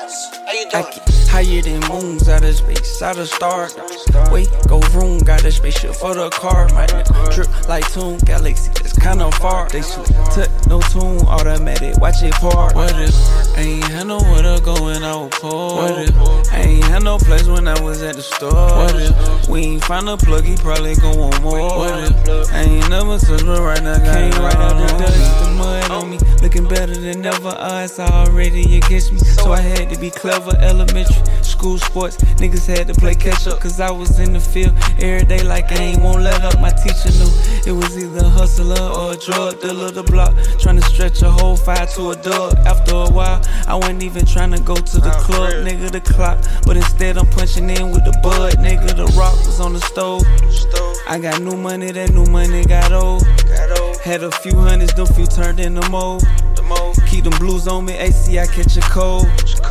How you doing? I get higher than moons out of space, out of stars. Wait, go room, got a spaceship for the car. My nigga drip like Toon Galaxy, it's kinda far. They sleep, touch no tune, automatic, watch it pour. What if I ain't had nowhere to go when I was poor? What if I ain't had no place when I was at the store? What if we ain't find a plug, he probably gon' want more? What if I ain't never touched, but right now can't right out the dust, the mud on me, looking better than ever. Us already against me, so I had to be clever. Elementary school sports, niggas had to play catch up, cause I was in the field every day like I ain't won't let up. My teacher knew it was either a hustler or a drug dealer. The block trying to stretch a whole fire to a dog. After a while, I wasn't even trying to go to the club, nigga, the clock, but instead I'm punching in with the bud, nigga. The rock was on the stove. I got new money, that new money got old. Had a few hundreds, them few turned into more. Keep them blues on me, AC, I catch a cold.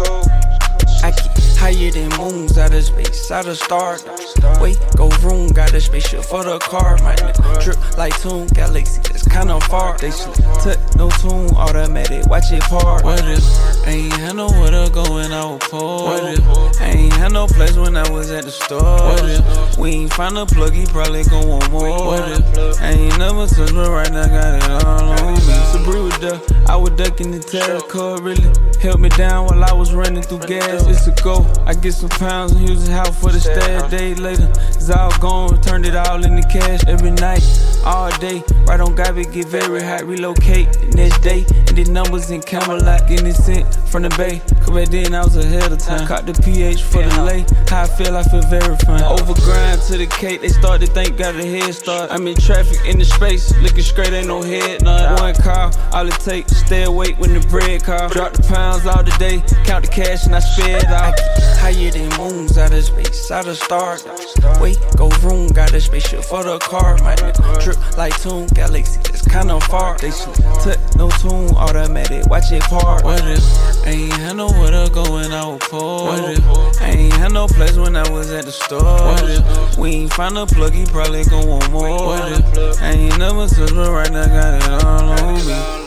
I get higher than moons out of space, out of stars. Wait, go room, got a spaceship for the car. My nigga drip like Toon Galaxy, it's kinda far. They sleep, touch no tune, automatic, watch it pour. What if I ain't had nowhere to go when I was poor? What if I ain't had no place when I was at the store? What if we ain't find a plug, he probably gon' want more? What if I ain't never touched, but right now got it all on me? Sabree was there, I was ducking the terror car, really helped me down while I was running through gas. It's a go, I get some pounds and use it out for the stash. Day later, it's all gone, turned it all into cash. Every night, all day, right on Gabby, get very hot, relocate the next day. And the numbers in Camelot, getting it sent from the bay. Cause back then I was ahead of time. Caught the PH for the lay, how I feel very fine. Overgrind to the cake, they start to think got a head start. I'm in traffic, in the space, looking straight, ain't no head nod. One call, all it takes, stay awake when the bread call. Drop the pounds all the day, count the cash and I spare it out. Higher than moons out of space, out of stars. Wait, go room, got a spaceship for the car. My nigga drip like Toon Galaxy, it's kinda far. They sleep, touch no tune, automatic, watch it pour. What if I ain't had nowhere to go when I was poor? What if I ain't had no place when I was at the store? What if we ain't find a plug, he probably gon' want more? What if I ain't never touched, but right now got it all on me?